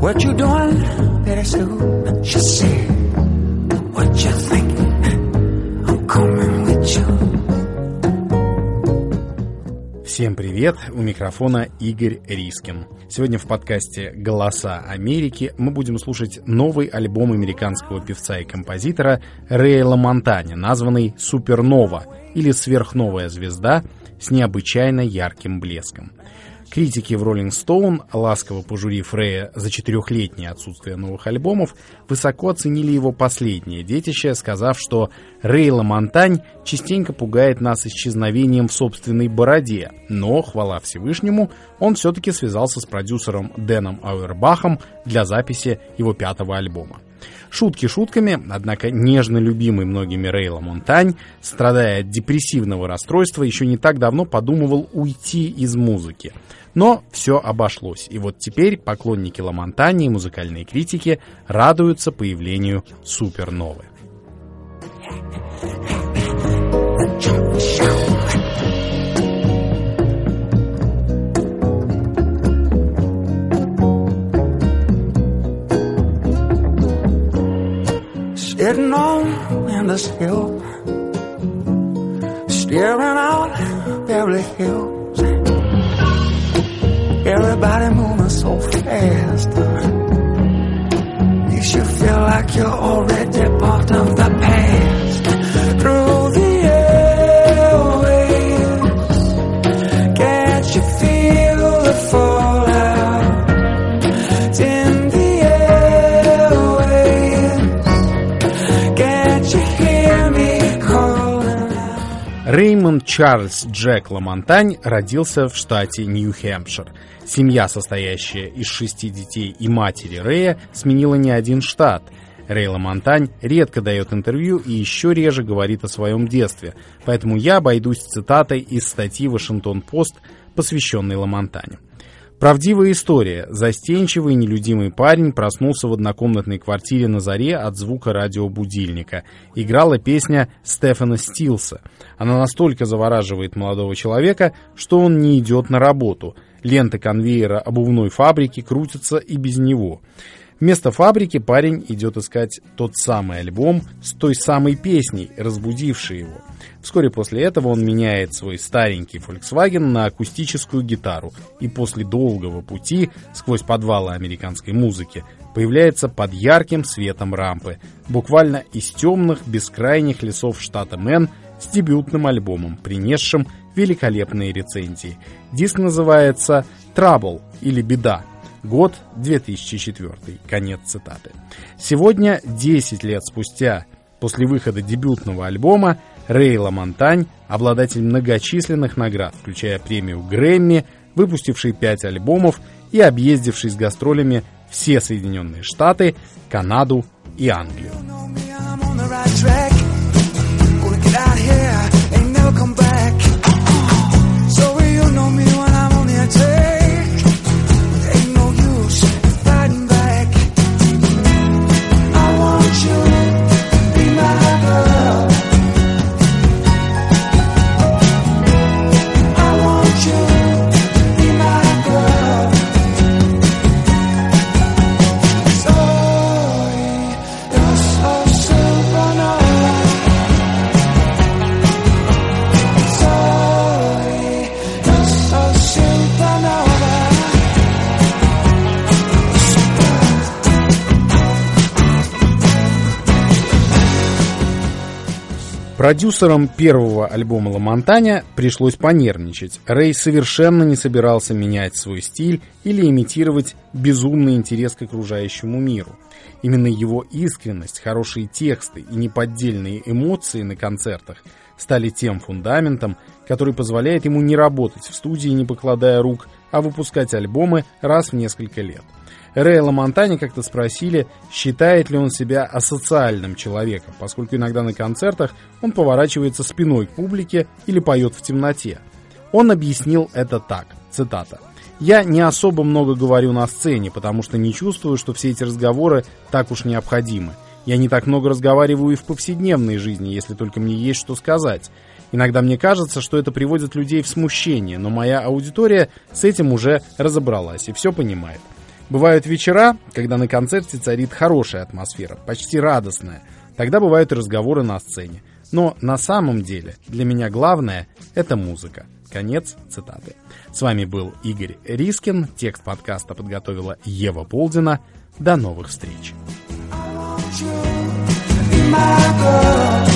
What you doing very soon? She said, what you thinking? I'm coming with you. Всем привет, у микрофона Игорь Рискин. Сегодня в подкасте «Голоса Америки» мы будем слушать новый альбом американского певца и композитора Рэя Ламонтаня, названный «Супернова» или «Сверхновая звезда» с необычайно ярким блеском. Критики в Rolling Stone, ласково пожурив Рэя за 4-летнее отсутствие новых альбомов, высоко оценили его последнее детище, сказав, что Рэй Ламонтань частенько пугает нас исчезновением в собственной бороде, но, хвала Всевышнему, он все-таки связался с продюсером Дэном Ауэрбахом для записи его 5-го альбома. Шутки шутками, однако нежно любимый многими Рэй Ламонтань, страдая от депрессивного расстройства, еще не так давно подумывал уйти из музыки. Но все обошлось, и вот теперь поклонники Ламонтаня и музыкальные критики радуются появлению суперновы. Sitting on this hill, staring out Beverly Hills. Everybody moving so fast, makes you feel like you're already part of the past. Through the airwaves, can't you feel the fallout? It's in the airwaves, can't you hear me calling out? Рэймонд Чарльз Джек Ламонтань родился в штате Нью-Хэмпшир. Семья, состоящая из 6 детей и матери Рэя, сменила не один штат. Рэй Ламонтань редко дает интервью и еще реже говорит о своем детстве, поэтому я обойдусь цитатой из статьи «Вашингтон-Пост», посвященной Ламонтаню. Правдивая история. Застенчивый и нелюдимый парень проснулся в однокомнатной квартире на заре от звука радиобудильника. Играла песня Стефана Стилса. Она настолько завораживает молодого человека, что он не идет на работу. Ленты конвейера обувной фабрики крутятся и без него. Вместо фабрики парень идет искать тот самый альбом с той самой песней, разбудившей его. Вскоре после этого он меняет свой старенький Volkswagen на акустическую гитару и после долгого пути сквозь подвалы американской музыки появляется под ярким светом рампы, буквально из темных бескрайних лесов штата Мэн, с дебютным альбомом, принесшим великолепные рецензии. Диск называется «Trouble» или «Беда». Год 2004. Конец цитаты. Сегодня, 10 лет спустя, после выхода дебютного альбома, Рэй Ламонтань, обладатель многочисленных наград, включая премию Грэмми, выпустивший 5 альбомов и объездивший с гастролями все Соединенные Штаты, Канаду и Англию. Продюсерам первого альбома Ламонтаня пришлось понервничать. Рэй совершенно не собирался менять свой стиль или имитировать безумный интерес к окружающему миру. Именно его искренность, хорошие тексты и неподдельные эмоции на концертах стали тем фундаментом, который позволяет ему не работать в студии, не покладая рук, а выпускать альбомы раз в несколько лет. Рэя Ламонтаня как-то спросили, считает ли он себя асоциальным человеком, поскольку иногда на концертах он поворачивается спиной к публике или поет в темноте. Он объяснил это так, цитата: «Я не особо много говорю на сцене, потому что не чувствую, что все эти разговоры так уж необходимы. Я не так много разговариваю и в повседневной жизни, если только мне есть что сказать. Иногда мне кажется, что это приводит людей в смущение, но моя аудитория с этим уже разобралась и все понимает. Бывают вечера, когда на концерте царит хорошая атмосфера, почти радостная. Тогда бывают и разговоры на сцене. Но на самом деле для меня главное – это музыка. Конец цитаты. С вами был Игорь Рискин. Текст подкаста подготовила Ева Полдина. До новых встреч.